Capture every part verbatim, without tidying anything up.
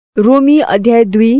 रोमी अध्याय दुई।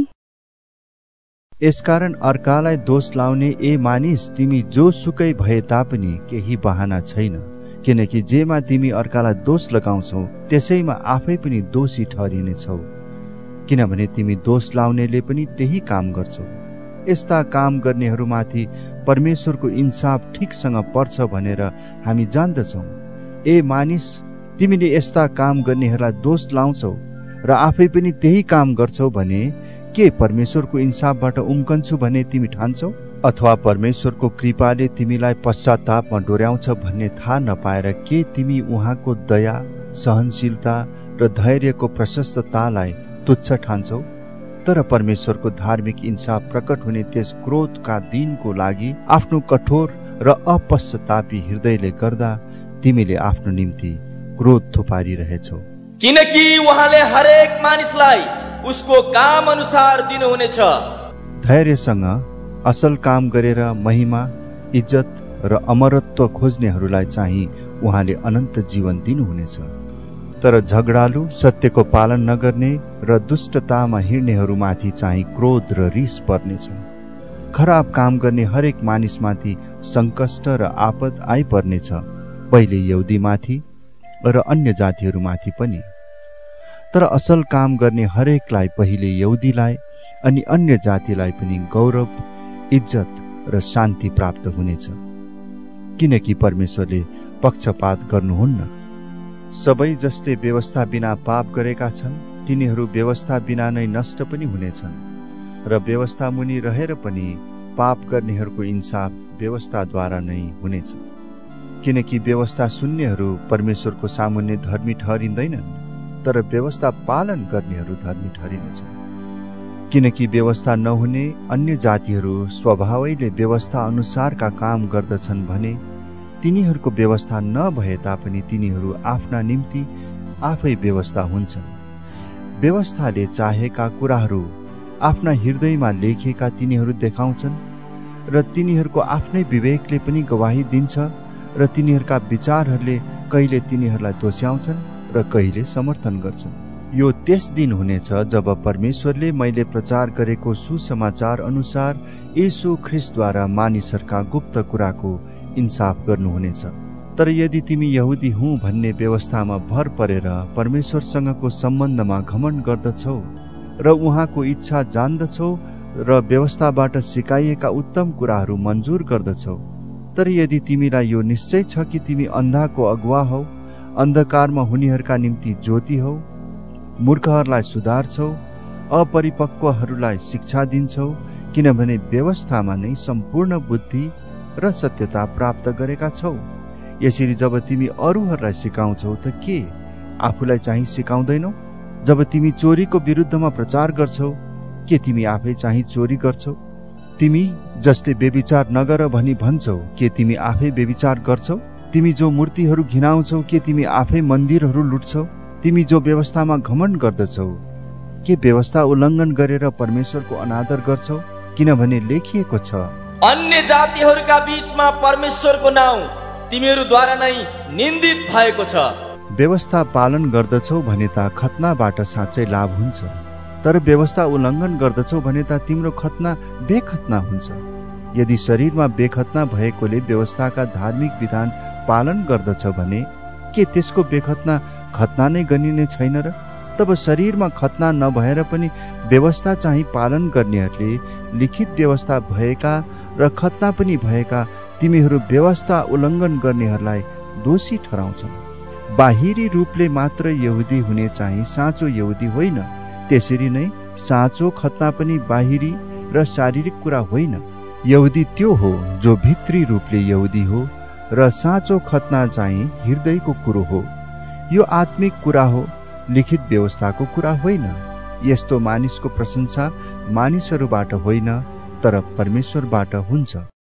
यसकारण अर्कालाई दोष लाउने ए मानिस, तिमी जोसुकै भए तापनि केही बहाना छैन, किनकि जेमा तिमी अर्कालाई दोष लगाउँछौ त्यसैमा आफै पनि दोषी ठहरिनेछौ, किनभने तिमी दोष लाउनेले पनि त्यही काम गर्छौ। यस्ता काम गर्नेहरूमाथि परमेश्वरको इन्साफ ठिकसँग पर्छ भनेर हामी जान्दछौ। ए मानिस, तिमीले यस्ता काम गर्नेहरूलाई दोष लाउँछौ र आफै पनि त्यही काम गर्छौ भने के परमेश्वरको इन्साफबाट उम्कन्छु भने तिमी ठान्छौ? अथवा परमेश्वरको कृपाले तिमीलाई पश्चातापमा डोर्याउँछ भन्ने थाहा नपाएर के तिमी उहाँको दया, सहनशीलता र धैर्यको प्रशस्ततालाई तुच्छ ठान्छौ? तर परमेश्वरको धार्मिक इन्साफ प्रकट हुने त्यस क्रोधका दिनको लागि आफ्नो कठोर र अपश्चातापी हृदयले गर्दा तिमीले आफ्नो निम्ति क्रोध थुपारिरहेछौ। किनकि उहाँले हरेक मानिसलाई उसको काम अनुसार दिनुहुनेछ। धैर्यसँग असल काम गरेर महिमा, इज्जत र अमरत्व खोज्नेहरूलाई चाहिँ उहाँले अनन्त जीवन दिनुहुनेछ। तर झगडालु, सत्यको पालन नगर्ने र दुष्टतामा हिँड्नेहरूमाथि चाहिँ क्रोध र रिस पर्नेछ। खराब काम गर्ने हरेक मानिसमाथि सङ्कष्ट र आपद आइपर्नेछ, पहिले यहुदीमाथि र अन्य जातिहरूमाथि पनि। तर असल काम गर्ने हरेकलाई पहिले यहुदीलाई अनि अन्य जातिलाई पनि गौरव, इज्जत र शान्ति प्राप्त हुनेछ, किनकि परमेश्वरले पक्षपात गर्नुहुन्न। सबै जसले व्यवस्था बिना पाप गरेका छन् तिनीहरू व्यवस्था बिना नै नष्ट पनि हुनेछन्, र व्यवस्था मुनि रहेर पनि पाप गर्नेहरूको इन्साफ व्यवस्थाद्वारा नै हुनेछ। किनकि व्यवस्था शून्यहरू परमेश्वरको सामुन्ने धर्मी ठहरिँदैनन्, तर व्यवस्था पालन गर्नेहरू धर्मी ठहरिनेछन्। किनकि व्यवस्था नहुने अन्य जातिहरू स्वभावैले व्यवस्था अनुसारका काम गर्दछन् भने तिनीहरूको व्यवस्था नभए तापनि तिनीहरू आफ्ना निम्ति आफै व्यवस्था हुन्छन्। व्यवस्थाले चाहेका कुराहरू आफ्ना हृदयमा लेखेका तिनीहरू देखाउँछन्, र तिनीहरूको आफ्नै विवेकले पनि गवाही दिन्छ, र तिनीहरूका विचारहरूले कहिले तिनीहरूलाई दोस्याउँछन् र कहिले समर्थन गर्छन्। यो त्यस दिन हुनेछ जब परमेश्वरले मैले प्रचार गरेको सुसमाचार अनुसार येशू ख्रीष्टद्वारा मानिसहरूका गुप्त कुराको इन्साफ गर्नुहुनेछ। तर यदि तिमी यहुदी हुँ भन्ने व्यवस्थामा भर परेर परमेश्वरसँगको सम्बन्धमा घमण्ड गर्दछौ र उहाँको इच्छा जान्दछौ र व्यवस्थाबाट सिकाइएका उत्तम कुराहरू मन्जुर गर्दछौ, तर यदि तिमीलाई यो निश्चय छ कि तिमी अन्धाको अगुवा हौ, अन्धकारमा हुनेहरूका निम्ति ज्योति हौ, मूर्खहरूलाई सुधार्छौ, अपरिपक्वहरूलाई शिक्षा दिन्छौ, किनभने व्यवस्थामा नै सम्पूर्ण बुद्धि र सत्यता प्राप्त गरेका छौ। यसरी जब तिमी अरूहरूलाई सिकाउँछौ त के आफूलाई चाहिँ सिकाउँदैनौ? जब तिमी चोरीको विरुद्धमा प्रचार गर्छौ के तिमी आफै चाहिँ चोरी गर्छौ? तिमी जसले व्यभिचार नगर भनी भन्छौ के तिमी आफै व्यभिचार गर्छौ? तिमी जो मूर्तिहरू घिनाउँछौ के तिमी आफै मन्दिरहरू लुट्छौ? तिमी जो व्यवस्थामा घमण्ड गर्दछौ के व्यवस्था उल्लङ्घन गरेर परमेश्वरको अनादर गर्छौ? किनभने लेखिएको छ, अन्य जातिहरूका बीचमा परमेश्वरको नाउँ तिमीहरूद्वारा नै निन्दित भएको छ। व्यवस्था पालन गर्दछौ भने त खतनाबाट साँच्चै लाभ हुन्छ, तर व्यवस्था उल्लङ्घन गर्दछौ भने त तिम्रो खतना बेखतना हुन्छ। यदि शरीरमा बेखतना भएकोले व्यवस्थाका धार्मिक विधान पालन गर्दछ भने के त्यसको बेखतना खतना नै गनिने छैन र? तब शरीरमा खतना नभएर पनि व्यवस्था चाहिँ पालन गर्नेहरूले लिखित व्यवस्था भएका र खतना पनि भएका तिमीहरू व्यवस्था उल्लङ्घन गर्नेहरूलाई दोषी ठहराउँछन्। बाहिरी रूपले मात्र यहुदी हुने चाहिँ साँचो यहुदी होइन, त्यसरी नै साँचो खतना पनि बाहिरी र शारीरिक कुरा होइन। यहुदी त्यो हो जो भित्री रूपले यहुदी हो, र साँचो खतना चाहिँ हृदयको कुरो हो। यो आत्मिक कुरा हो, लिखित व्यवस्थाको कुरा होइन। यस्तो मानिसको प्रशंसा मानिसहरूबाट होइन तर परमेश्वरबाट हुन्छ।